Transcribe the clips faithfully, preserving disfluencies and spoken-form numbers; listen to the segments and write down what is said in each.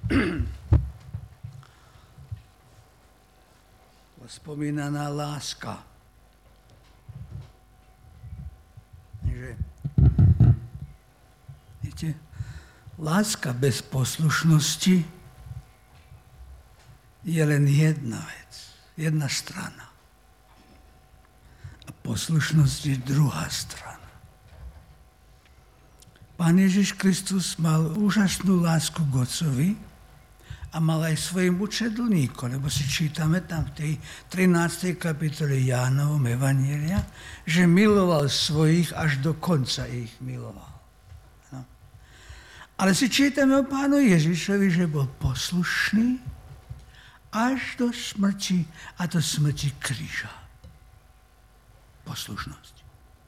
spomínaná láska. Že, viete, láska bez poslušnosti je len jedna vec, jedna strana. A poslušnosť je druhá strana. Pán Ježiš Kristus mal úžasnú lásku k Otcovi a mal aj svojim učedlníkom, lebo si čítame tam v tej trinástej kapitole Jánovom Evanjelia, že miloval svojich až do konca ich miloval. No. Ale si čítame o Pánu Ježišovi, že bol poslušný až do smrti a do smrti kríža. Poslušnosť.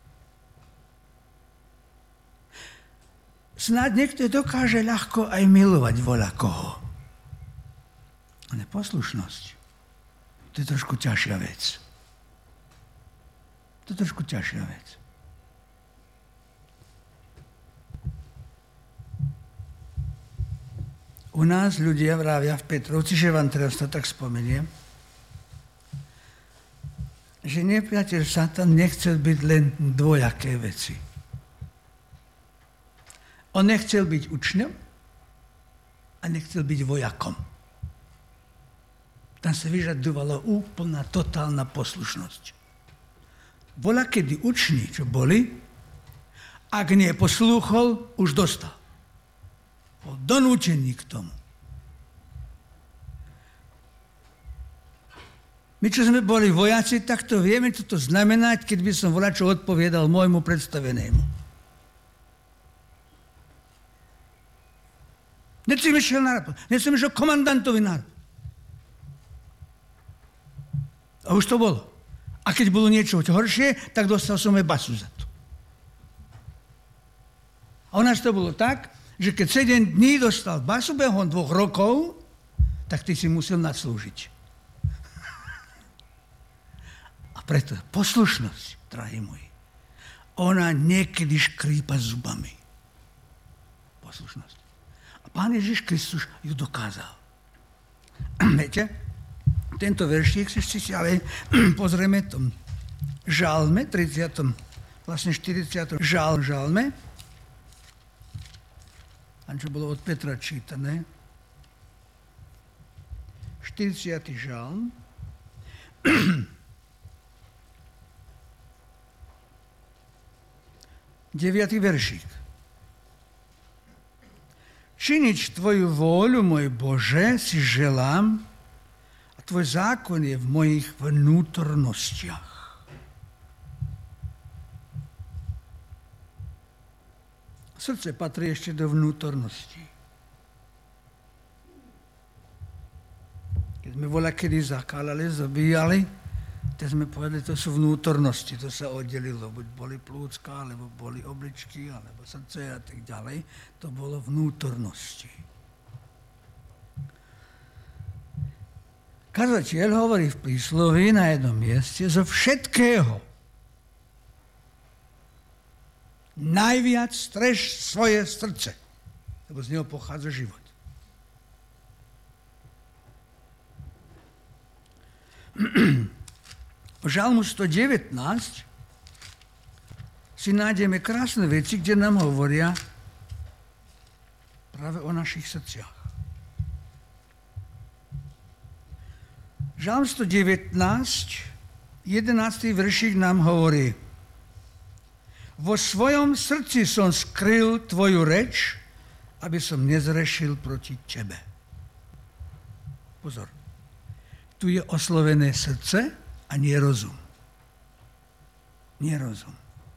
Snáď niekto dokáže ľahko aj milovať voľa koho. Ale poslušnosť, to je trošku ťažšia vec. To je trošku ťažšia vec. U nás ľudia vravia v Petrovci, že vám teraz to tak spomeniem, že nepriateľ Satan nechcel byť len dvojaké veci. On nechcel byť učňom a nechcel byť vojakom. Tam sa vyžadovala úplná, totálna poslušnosť. Bola, kedy učni, čo boli, ak nie poslúchol, už dostal. Bol donútený k tomu. My, čo sme boli vojaci, tak to vieme, čo to znamená, keď by som voľačo odpovedal môjmu predstavenému. Hneď som išiel na rád. Hneď som išiel komandantovi na rád. A už to bolo. A keď bolo niečo horšie, tak dostal som aj basu za to. A u nás to bolo tak, že keď sedem dní dostal basu behom dvoch rokov, tak ty si musel nadslúžiť. A preto poslušnosť, drahí moji, ona niekedy škrípa zubami. Poslušnosť. A Pán Ježiš Kristus ju dokázal. Viete, tento veršík si si ale pozrieme v tom žalme, tridsiatom, vlastne štyridsiatom žalm, žalme, a čo bolo od Petra čítané, štyridsiaty žalm, deviaty veršík. Činiť tvoju vôľu, môj Bože, si želám, a tvoj zákon je v mojich vnútornostiach. Srdce patrí ešte do vnútornosti. Keď sme voľakedy zakálali, zabíjali, tak sme povedali, to sú vnútornosti, to sa oddelilo, buď boli plúcka, alebo boli obličky, alebo srdce a tak ďalej. To bolo vnútornosti. Kazateľ hovorí v prísloví na jednom mieste, zo všetkého najviac streš svoje srdce, lebo z neho pochádza život. V žalmu sto devätnásť si nájdeme krásne veci, kde nám hovoria práve o našich srdciach. Žalm sto devätnásť, jedenásty veršík nám hovorí: vo svojom srdci som skryl tvoju reč, aby som nezrešil proti tebe. Pozor. Tu je oslovené srdce a nie rozum. Nie rozum.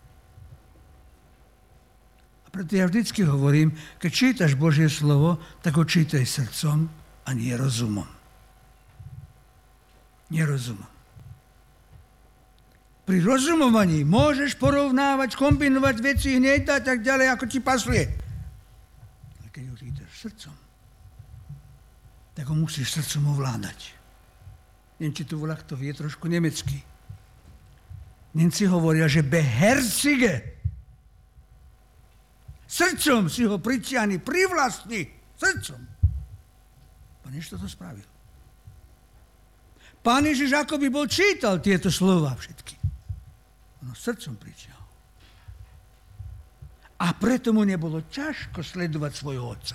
A preto ja vždycky hovorím, keď čítaš Božie slovo, tak ho čítaj srdcom a nie rozumom. Nie rozumom. Pri rozumovaní môžeš porovnávať, kombinovať veci hneď a tak ďalej, ako ti pasuje. Ale keď ho čítaš srdcom, tak ho musíš srdcom ovládať. Neviem, či tu volák to vie trošku nemecky. Nemci hovoria, že beherzige. Srdcom si ho pritiahni, privlastni. Srdcom. Konečne to spravil. Pán Ježiš ako by bol čítal tieto slova všetky. Ono srdcom pritiahol. A preto mu nebolo ťažko sledovať svojho otca.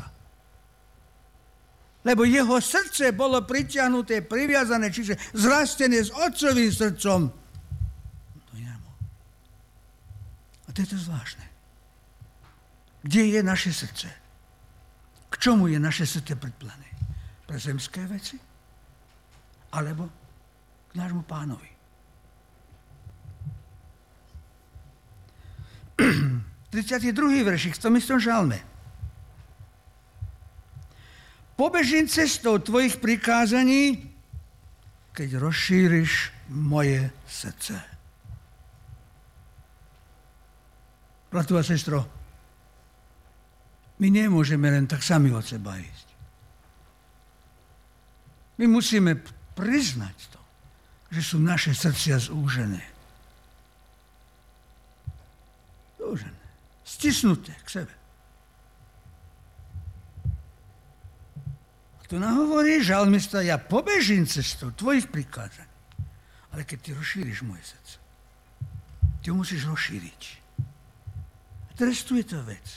Lebo jeho srdce bolo pritiahnuté, priviazané, čiže zrastené s otcovým srdcom. To jemu. A to je to zvláštne. Kde je naše srdce? K čomu je naše srdce predplané? Pre zemské veci? Alebo k nášmu Pánovi? tridsiaty druhý veršik v tom istom žalme. Pobežím cestou tvojich prikázaní, keď rozšíriš moje srdce. Bratu a sestro, my nemôžeme len tak sami od seba ísť. My musíme priznať to, že sú naše srdcia zúžené. Zúžené. Stisnuté k sebe. A tu nám hovorí žalmista, ja pobežím cestou tvojich prikázaní, ale keď ty rozšíriš moje srdce, ty ho musíš rozšíriť. A teraz tu je to vec,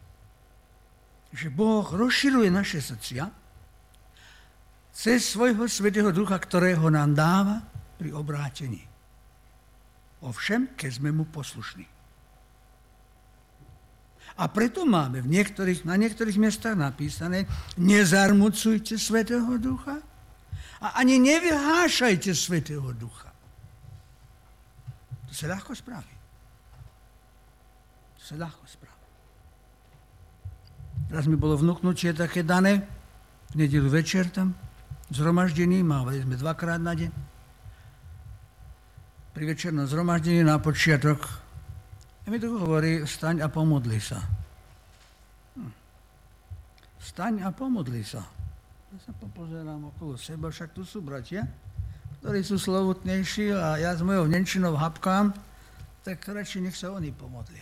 že Boh rozširuje naše srdcia cez svojho Svätého Ducha, ktorého nám dáva pri obrátení. Ovšem, keď sme mu poslušní. A preto máme v niektorých, na niektorých miestach napísané, nezarmucujte Svätého Ducha a ani nevyhášajte Svätého Ducha. To sa ľahko spraví. To sa ľahko spraví. Raz mi bolo vnúknutie také dané, v nedeľu večer tam, zhromaždení, mávali sme dvakrát na deň. Pri večernom zhromaždení na počiatok a mi tu hovorí, vstaň a pomodli sa. Hm. Vstaň a pomodli sa. Ja sa popozerám okolo seba, však tu sú bratia, ktorí sú slovutnejší a ja s mojou nemčinou hapkám, tak radšej nech sa oni pomodlia.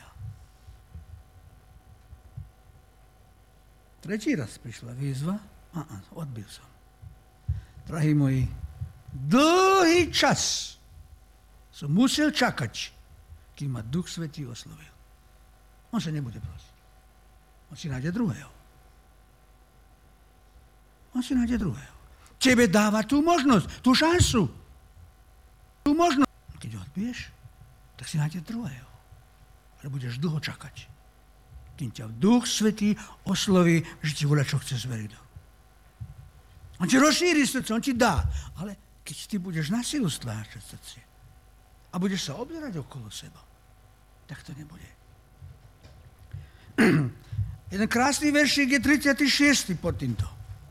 Tretí raz prišla výzva a odbil som. Drahí moji, dlhý čas som musel čakať, kým ma Duch Svätý oslovil. On sa nebude prosiť. On si nájde druhého. On si nájde druhého. Tebe dáva tú možnosť, tú šancu. Tú možnosť. Keď ho odbiješ, tak si nájde druhého. Ale budeš dlho čakať. Kým ťa Duch Svätý osloví, že ti voľa, čo chce zveriť. On ti rozšíri srdce, on ti dá. Ale keď ty budeš na silu stláčať srdce a budeš sa obzerať okolo seba, tak to nebude. Jeden krásny veršík je tridsiaty šiesty pod týmto.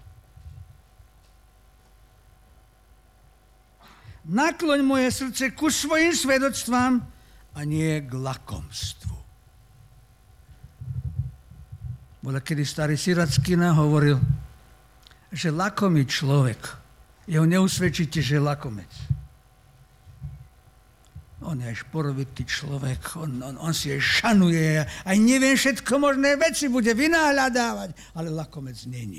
Nakloň moje srdce ku svojim svedectvám a nie k lakomstvu. Bola kedy starý Sirackina hovoril, že lakomý človek, jeho neusvedčíte, že je lakomec. On je aj šporovitý človek, on, on, on si aj šanuje, aj neviem všetko možné veci bude vynáhľadávať, ale lakomec není.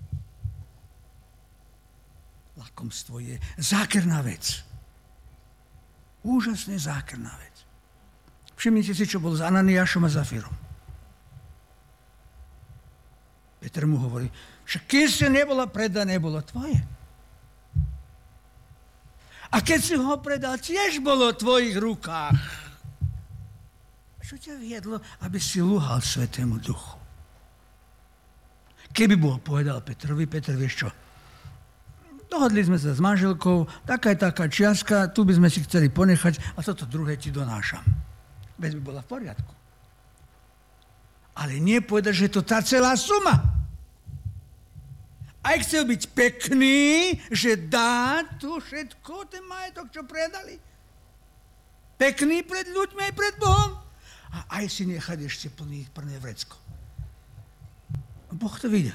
Lakomstvo je zákerná vec. Úžasne zákerná vec. Všimnite si, čo bol s Ananiášom a Zafírom. Peter mu hovorí, však keď si nebola predané, bolo tvoje. A keď si ho predal, tiež bolo v tvojich rukách. Čo ťa viedlo, aby si lúhal Svätému Duchu? Keby Boh povedal Petrovi, Peter, vieš čo, dohodli sme sa s manželkou, taká je taká čiastka, tu by sme si chceli ponechať a toto druhé ti donášam. Veď by bola v poriadku. Ale nie povedať, že to tá celá suma. Aj chcel byť pekný, že dá tu všetko, ten majetok, čo predali. Pekný pred ľuďmi aj pred Bohom. A aj si nechať ešte plný, plné vrecko. Boh to videl.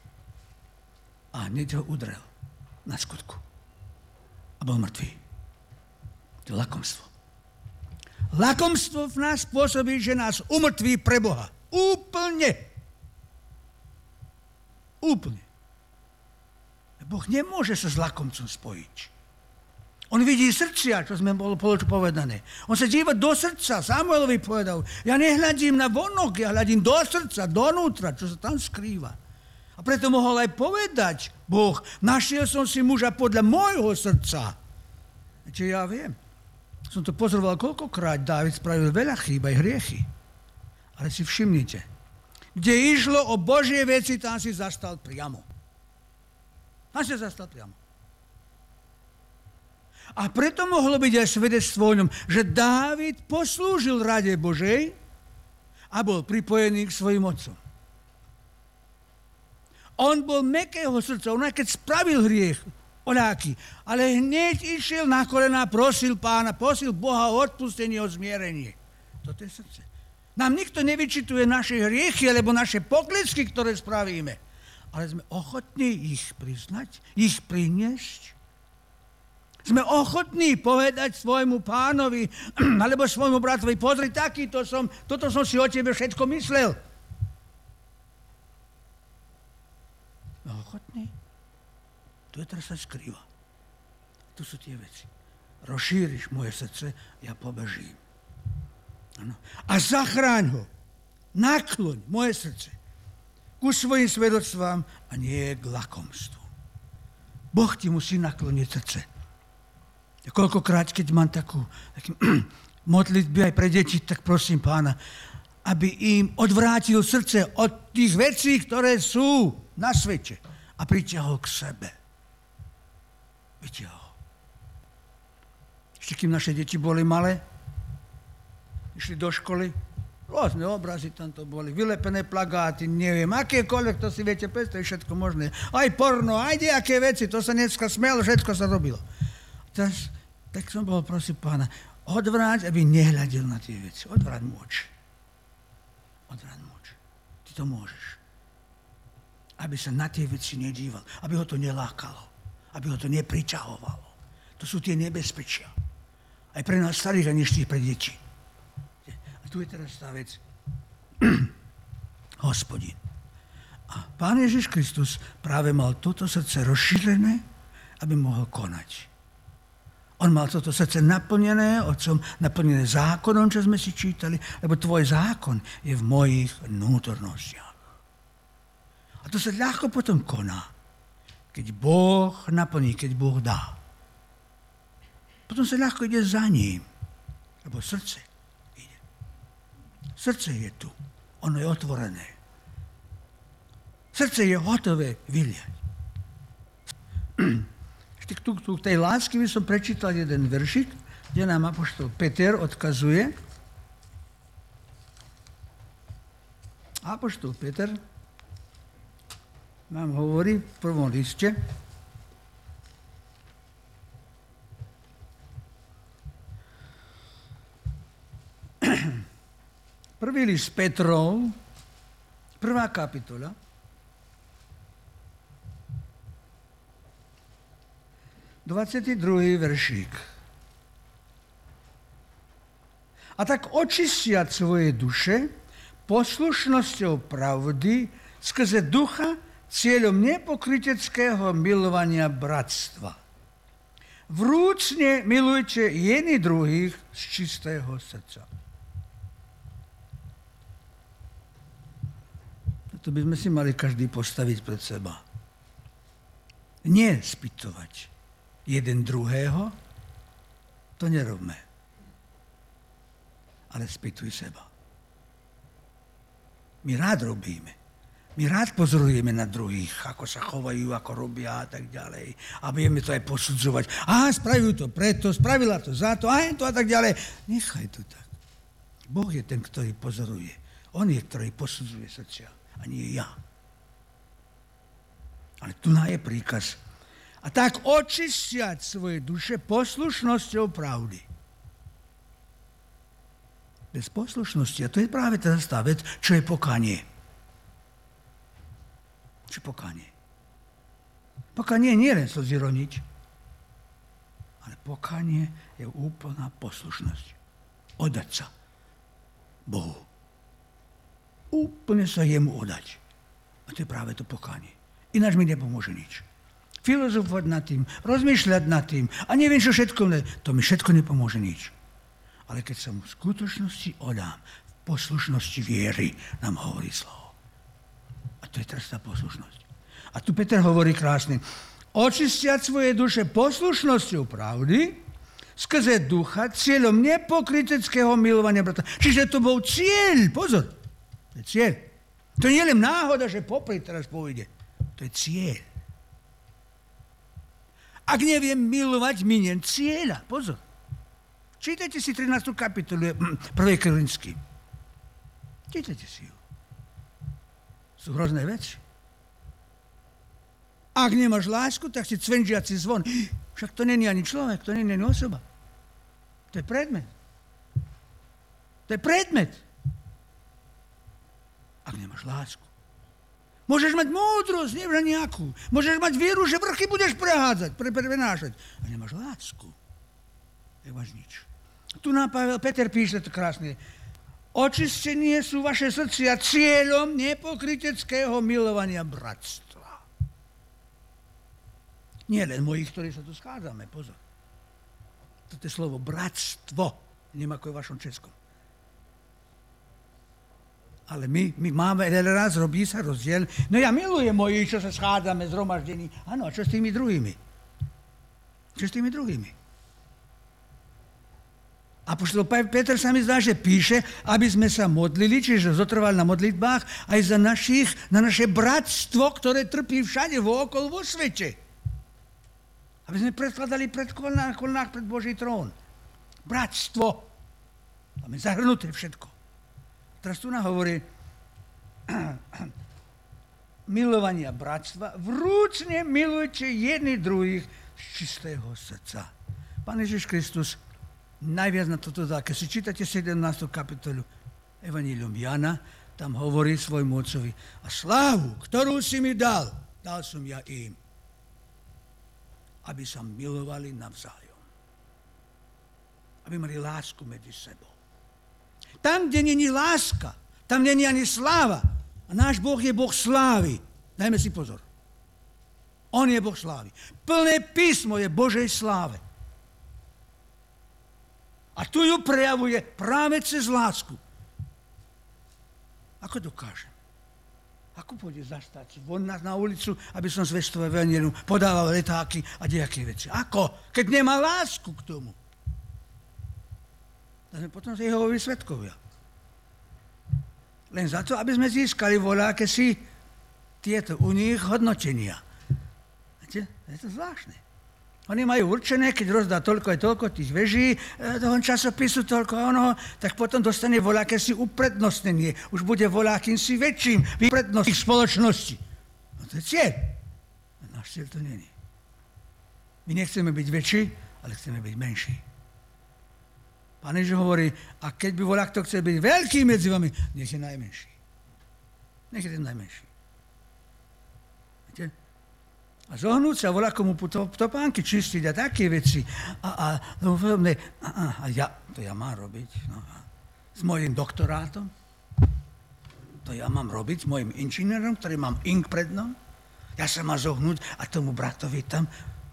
A hneď ho udrel na skutku. A bol mŕtvý. To je lakomstvo. Lakomstvo v nás spôsobí, že nás umrtví pre Boha. Úplne. Úplne. Boh nemôže sa s lakomcom spojiť. On vidí srdcia, čo sme bolo povedané. On sa díva do srdca. Samuelovi povedal, ja nehľadím na vonok, ja hľadím do srdca, donútra, čo sa tam skrýva. A preto mohol aj povedať Boh, našiel som si muža podľa môjho srdca. Čiže ja viem. Som to pozoroval koľkokrát, Dávid spravil veľa chýb aj hriechy. Ale si všimnite, kde išlo o Božie veci, tam si zastal priamo. Tam si zastal priamo. A preto mohlo byť aj svedectvo o ňom, že Dávid poslúžil rade Božej a bol pripojený k svojim otcom. On bol mäkkého srdca, on aj keď spravil hriech, oľaký, ale hneď išiel na kolená, prosil Pána, prosil Boha o odpustenie, o zmierenie. Toto je srdce. Nám nikto nevyčituje naše hriechy, alebo naše pokličky, ktoré spravíme. Ale sme ochotní ich priznať, ich priniesť. Sme ochotní povedať svojmu pánovi, alebo svojmu bratovi, pozri, takýto som, toto som si o tebe všetko myslel. Sme ochotní? Tu je teraz sa skrýva. Tu sú tie veci. Rozšíriš moje srdce, ja pobežím. Ano. A zachráň ho. Nakloň moje srdce ku svojim svedectvám a nie k lakomstvu. Boh ti musí nakloniť srdce. Ja koľkokrát, keď mám takú, takú modlitby aj pre deti, tak prosím Pána, aby im odvrátil srdce od tých vecí, ktoré sú na svete a priťahol k sebe. Vyťahol. Ešte kým naše deti boli malé, išli do školy, rôzne obrazy tam to boli, vylepené plagáty, neviem, akékoľvek, to si viete predstaviť, všetko možné. Aj porno, aj nejaké veci, to sa dneska smelo, všetko sa robilo. Teraz, tak som bol, prosím Pána, odvráť, aby nehľadil na tie veci. Odvráť mu oči. Odvráť mu oči. Ty to môžeš. Aby sa na tie veci nedíval, aby ho to nelákalo, aby ho to nepriťahovalo. To sú tie nebezpečia. Aj pre nás starých, a než pre deti. A tu je teraz tá vec. Hospodin. A Pán Ježiš Kristus práve mal toto srdce rozšírené, aby mohol konať. On mal toto srdce naplnené Otcom, naplnené zákonom, čo sme si čítali, lebo tvoj zákon je v mojich vnútornostiach. A to sa ľahko potom koná, keď Boh naplní, keď Boh dá. Potom sa ľahko ide za ním, lebo srdce ide. Srdce je tu, ono je otvorené. Srdce je hotové vyliať. Ešte tu, tu k tej lásky by som prečítal jeden veršik, kde nám apoštol Peter odkazuje. Apoštol Peter nám hovorí v prvom liste, prvý list Petrov, prvá kapitola, dvadsiaty druhý veršík. A tak očistiať svoje duše poslušnosťou pravdy skrze ducha cieľom nepokryteckého milovania bratstva. Vrúcne milujte jedni druhých z čistého srdca. To by sme si mali každý postaviť pred seba. Nie spytovať jeden druhého, to nerobme. Ale spýtuj seba. My rád robíme. My rád pozorujeme na druhých, ako sa chovajú, ako robia a tak ďalej. A budeme to aj posudzovať. Á, spravil to preto, spravila to za to, aj to a tak ďalej. Nechaj to tak. Boh je ten, ktorý pozoruje. On je, ktorý posudzuje srdcia, a nie ja. Ale tu je príkaz. A tak očistiať svoje duše poslušnosťou pravdy. Bez poslušnosti, a to je práve teraz tá vec, čo je pokánie. Čo je pokánie? Pokánie nie je len slzy roniť, ale pokánie je úplná poslušnosť. Oddať sa Bohu. Úplne sa jemu oddať. A to je práve to pokánie. Ináč mi nepomôže nič. filozofovať nad tým, rozmýšľať nad tým a neviem, čo všetko, to mi všetko nepomôže nič. Ale keď sa mu v skutočnosti odám, v poslušnosti viery nám hovorí slovo. A to je teraz tá poslušnosť. A tu Peter hovorí krásne, očistiať svoje duše poslušnosťou pravdy, skrze ducha, cieľom nepokryteckého milovania brata. Čiže to bol cieľ, pozor, to je cieľ. To nie je len náhoda, že popri teraz pôjde. To je cieľ. Ak neviem milovať, miniem cieľa. Pozor. Čítajte si trinástu kapitolu prvej Korinskej. Čítajte si ju. Sú hrozné veci. Ak nemáš lásku, tak si cvenžiaci zvon. Však to není ani človek, to není ani osoba. To je predmet. To je predmet. Ak nemáš lásku. Môžeš mať múdrosť, neviem nejakú. Môžeš mať vieru, že vrchy budeš prehádzať, pre, prenášať. A nemáš lásku. Nemáš nič. Tu nám Pavel, Peter píše to krásne. Očistenie sú vaše srdcia cieľom nepokryteckého milovania bratstva. Nie len mojich, ktorí sa tu schádzame, pozor. Toto je slovo bratstvo. Nemá ako je v vašom českom. Ale my, my máme raz, robí sa rozdiel. No ja milujem mojich, čo sa schádzame, zhromaždení. Áno, a čo s tými druhými? Čo s tými druhými? Apoštol Peter sa mi zdá, že píše, aby sme sa modlili, čiže zotrvali na modlitbách, aj za našich, na naše bratstvo, ktoré trpí všade vookolo vo svete. Aby sme predkladali pred kolnách, kolnách pred Boží trón. Bratstvo. Tam je zahrnuté všetko. Teraz tu nám hovorí milovania bratstva. Vrúcne milujte jedni druhých z čistého srdca. Pán Ježiš Kristus najviac na toto dá. Keď si čítate sedemnástu kapitolu Evanjelium Jana, tam hovorí svojmu otcovi a slávu, ktorú si mi dal, dal som ja im, aby sa milovali navzájom. Aby mali lásku medzi sebou. Tam, kde není láska, tam není ani sláva. A náš Boh je Boh slávy. Dajme si pozor. On je Boh slávy. Plné písmo je Božej sláve. A tu ju prejavuje práve cez lásku. Ako dokážem? Ako pôjde zastať von na, na ulicu, aby som zvestoval evanjelium, podával letáky a nejaké veci? Ako? Keď nemá lásku k tomu. Potom sa Jehovovi svedkovia. Len za to, aby sme získali voľaké si tieto u nich hodnotenia. Viete? Je to zvláštne. Oni majú určené, keď rozdá toľko aj toľko tých veží, toho časopisu toľko ono, tak potom dostane voľaké si uprednostnenie. Už bude voľakým si väčším vyprednostných spoločnosti. No to je cieľ. Náš cieľ to nie je. My nechceme byť väčší, ale chceme byť menší. Pán Ježiš hovorí, a keď by voľak to chce byť veľký medzi vami, nech je najmenší. Nech je ten najmenší. Viete? A zohnúť sa voľakomu topánky čistiť a také veci. A, a, a, a, a ja, to ja mám robiť. No, s mojím doktorátom. To ja mám robiť s mojím inžinierom, ktorý mám ink pred mnou. Ja sa mám zohnúť a tomu bratovi tam.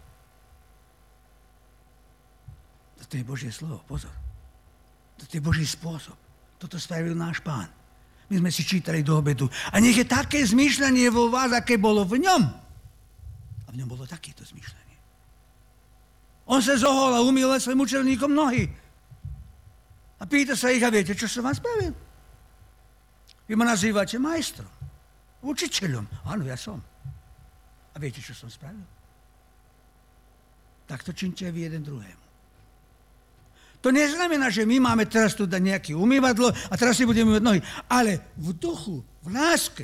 To je Božie slovo, pozor. To je Boží spôsob. Toto spravil náš Pán. My sme si čítali do obedu. A nech je také zmýšľanie vo vás, aké bolo v ňom. A v ňom bolo takéto zmýšľanie. On sa zohol a umýl svojim učeľníkom nohy. A pýta sa ich, a viete, čo som vám spravil? Vy ma nazývate majstrom, učiteľom. Áno, ja som. A viete, čo som spravil? Tak to činte aj vy jeden druhému. To neznamená, že my máme teraz tu dať nejaké umývadlo a teraz si budeme umývať nohy. Ale v duchu, v láske,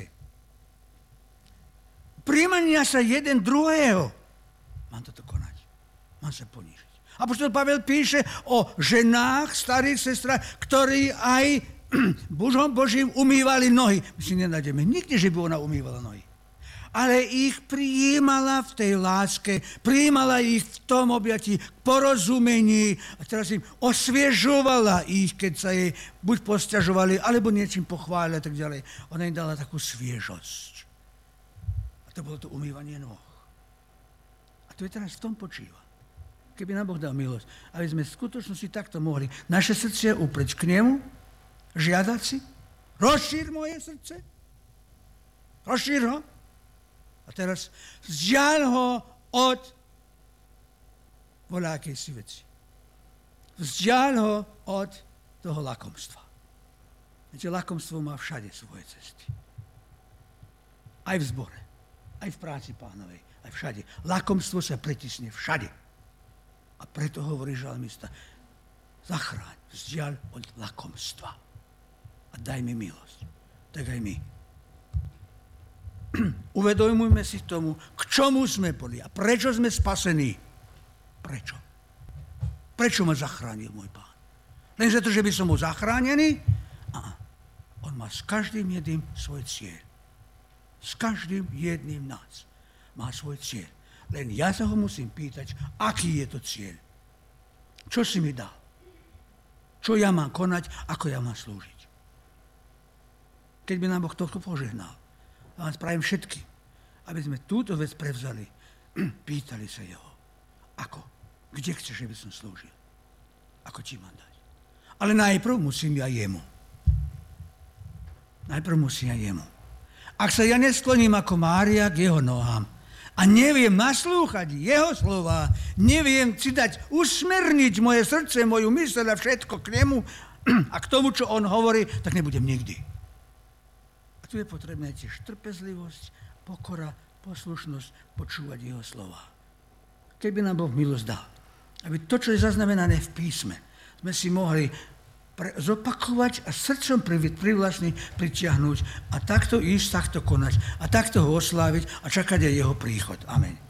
príjmania sa jeden druhého, mám toto konať. Mám sa ponížiť. Apoštol Pavel píše o ženách, starých sestrách, ktorí aj Božom Božím umývali nohy. My si nenájdeme nikde, že by ona umývala nohy. Ale ich prijímala v tej láske, prijímala ich v tom objatí, porozumení a teraz im osviežovala ich, keď sa jej buď posťažovali, alebo niečím pochválili a tak ďalej. Ona im dala takú sviežosť. A to bolo to umývanie nôh. to je teraz v tom počíva. Keby nám Boh dal milosť, aby sme v skutočnosti takto mohli naše srdce upreť k nemu, žiadať si, rozšír moje srdce, rozšír ho a teraz vzdiaľ ho od voľakej si veci. Vzdiaľ ho od toho lakomstva. Viete, lakomstvo má všade svoje cesty. Aj v zbore, aj v práci Pánovej, aj všade. Lakomstvo sa pretisne všade. A preto hovorí žalmista, zachráň, vzdiaľ od lakomstva a daj mi milosť. Tak aj my. Uvedomujme si tomu, k čomu sme boli a prečo sme spasení. Prečo? Prečo ma zachránil môj Pán? Len za to, že by som bol zachránený? A on má s každým jedným svoj cieľ. S každým jedným nás má svoj cieľ. Len ja sa ho musím pýtať, aký je to cieľ. Čo si mi dal? Čo ja mám konať, ako ja mám slúžiť? Keď by nám Boh tohto požehnal, a vám spravím všetky, aby sme túto vec prevzali, pýtali sa jeho, ako? Kde chceš, aby som slúžil? Ako ti mám dať? Ale najprv musím ja jemu. Najprv musím ja jemu. Ak sa ja neskloním ako Mária k jeho nohám a neviem naslúchať jeho slova, neviem si dať usmerniť moje srdce, moju myseľ a všetko k nemu a k tomu, čo on hovorí, tak nebudem nikdy. A tu je potrebná tiež trpezlivosť, pokora, poslušnosť, počúvať jeho slova. Keby nám Boh milosť dal, aby to, čo je zaznamenané v písme, sme si mohli pre, zopakovať a srdcom privlastniť, pritiahnuť a takto ísť, takto konať a takto ho osláviť a čakať aj jeho príchod. Amen.